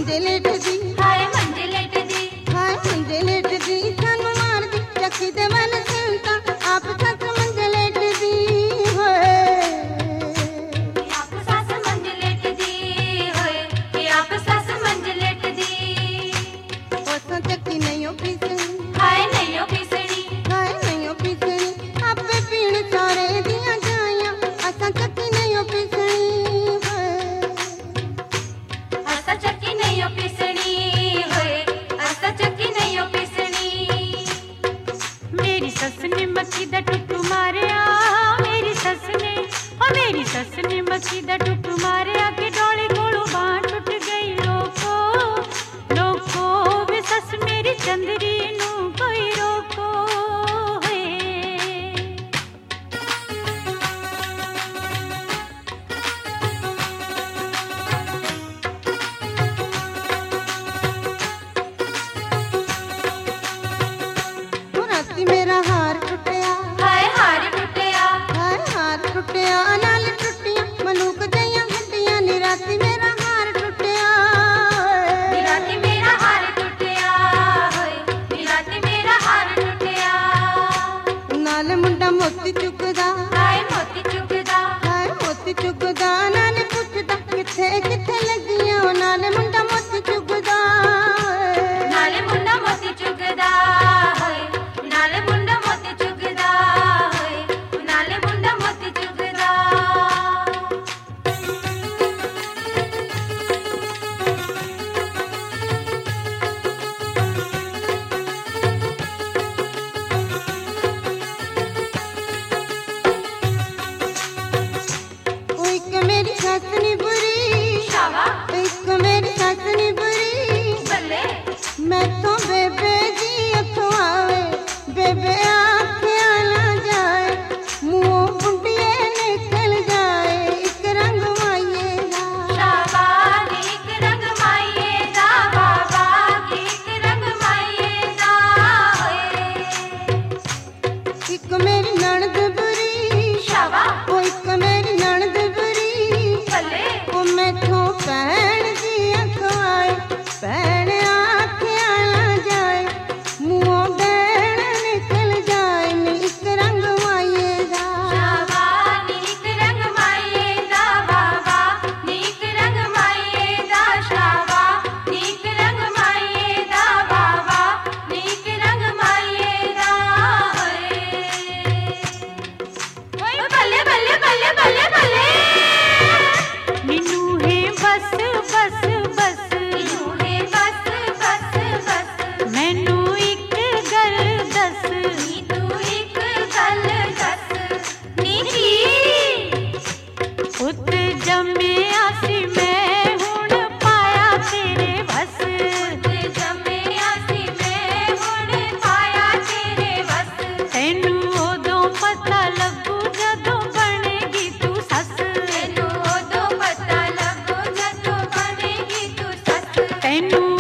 मंजे लेटदी हाय मंजे लेटदी हाय मंजे लेटदी सानू मारदी चक्की दे मन सुनता आप सस मंजे लेटदी होए आप सस मंजे लेटदी होए आप सस मंजे लेटदी ओसा चक्की नहीं ओ पीसनी हाय नहीं ओ पिसणी हाय नहीं ओ पीसनी आपे पीण सारे दियां जाइयां असा चक्की नहीं ओ पीसनी होए असा चक्की नहीं ओ पिसणी होए असा चक्की नहीं ओ पिसणी मेरी सस ने मक्खी दा टुट्टू मारिया मेरी सस ने मक्खी दा टुट्टू मारिया कि डोली कोलों बांह टुट गई लोको लोको वे सस मेरी चंदरी नू कोई रोको है राती मेरा हार टुटिया हाय हार टुटिया हाय हार टुटिया नाल टुटिया मनुक जइयां हड्डियां नी राती मेरा हार टुटिया निराती मेरा हार टुटिया होए निराती मेरा हार टुटिया नाल मुंडा मोती चुकदा हाय मोती चुगदा हाय मोती चुकदा नाल पुछदा किथे किथे लगियां नाल मुंडा मोती चुकदा नाले मुंडा मोती चुगदा होए नाले मुंडा मोती चुगदा होए नाले मुंडा मोती चुगदा ओ इक मेरी सस नी बुरी शावा इक मेरी सस नी बुरी बल्ले मैं तो बेबे जी अखों आवे बेबे आखियां ना जाए मुंह बुंडिए निकल जाए एक रंग माइये दा शावा नीक रंग माइये दा बाबा नीक रंग माइये दा होए एक मेरी ननद बुरी शावा ओ एक मेरी ननद बुरी बल्ले ओ मैथों भैन जी अखों आए भैन आखियां ना जाए मुंह बैण निकल जाए एक रंग माइये दा शावा नीक रंग माइये दा बाबा नीक रंग माइये दा शावा नीक रंग माइये दा बाबा नीक रंग माइये दा होए बल्ले बल्ले बल्ले बल्ले बल्ले नीनू है बस बस बस नीनू है बस बस बस मैनू एक गल दस नी तू एक गल दस नी की पुत जम्मिया सी मैं हुण पाया तेरे बस पुत जम्मिया सी मैं हुण पाया तेरे बस तैनू उदों पता लगू जदों बनेगी तू सस तैनू उदों पता लगू जदों बनेगी तू सस तैनू